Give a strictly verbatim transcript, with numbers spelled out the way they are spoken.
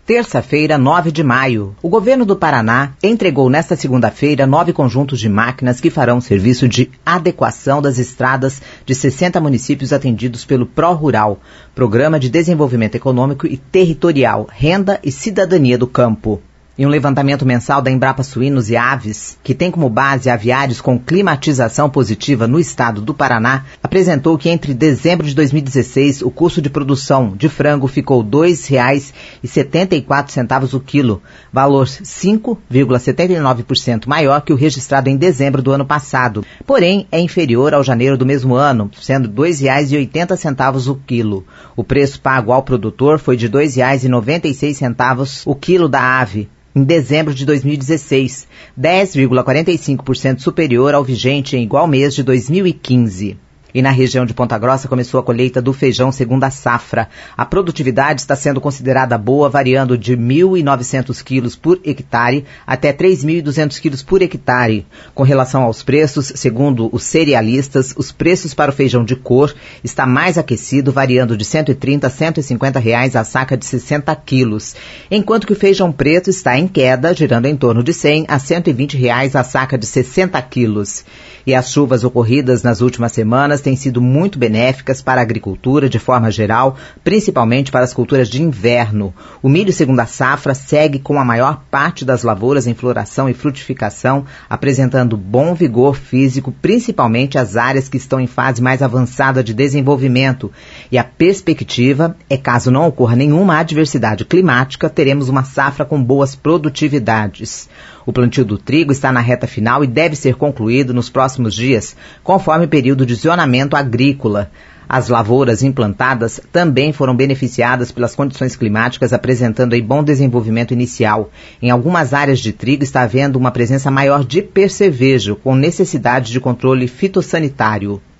Terça-feira, nove de maio. O governo do Paraná entregou nesta segunda-feira nove conjuntos de máquinas que farão serviço de adequação das estradas de sessenta municípios atendidos pelo Pró-Rural, Programa de Desenvolvimento Econômico e Territorial, Renda e Cidadania do Campo. Em um levantamento mensal da Embrapa Suínos e Aves, que tem como base aviários com climatização positiva no estado do Paraná, apresentou que entre dezembro de dois mil e dezesseis o custo de produção de frango ficou dois reais e setenta e quatro centavos o quilo, valor cinco vírgula setenta e nove por cento maior que o registrado em dezembro do ano passado. Porém, é inferior ao janeiro do mesmo ano, sendo dois reais e oitenta centavos o quilo. O preço pago ao produtor foi de dois reais e noventa e seis centavos o quilo da ave, em dezembro de dois mil e dezesseis, dez vírgula quarenta e cinco por cento superior ao vigente em igual mês de dois mil e quinze. E na região de Ponta Grossa começou a colheita do feijão segunda safra. A produtividade está sendo considerada boa, variando de mil e novecentos quilos por hectare até três mil e duzentos quilos por hectare. Com relação aos preços, segundo os cerealistas, os preços para o feijão de cor está mais aquecido, variando de cento e trinta a cento e cinquenta reais a saca de sessenta quilos, enquanto que o feijão preto está em queda, girando em torno de cem a cento e vinte reais a saca de sessenta quilos. E as chuvas ocorridas nas últimas semanas têm sido muito benéficas para a agricultura de forma geral, principalmente para as culturas de inverno. O milho segunda safra segue com a maior parte das lavouras em floração e frutificação, apresentando bom vigor físico, principalmente as áreas que estão em fase mais avançada de desenvolvimento. E a perspectiva é, caso não ocorra nenhuma adversidade climática, teremos uma safra com boas produtividades. O plantio do trigo está na reta final e deve ser concluído nos próximos dias, conforme o período de zonamento agrícola. As lavouras implantadas também foram beneficiadas pelas condições climáticas, apresentando aí bom desenvolvimento inicial. Em algumas áreas de trigo está havendo uma presença maior de percevejo, com necessidade de controle fitossanitário.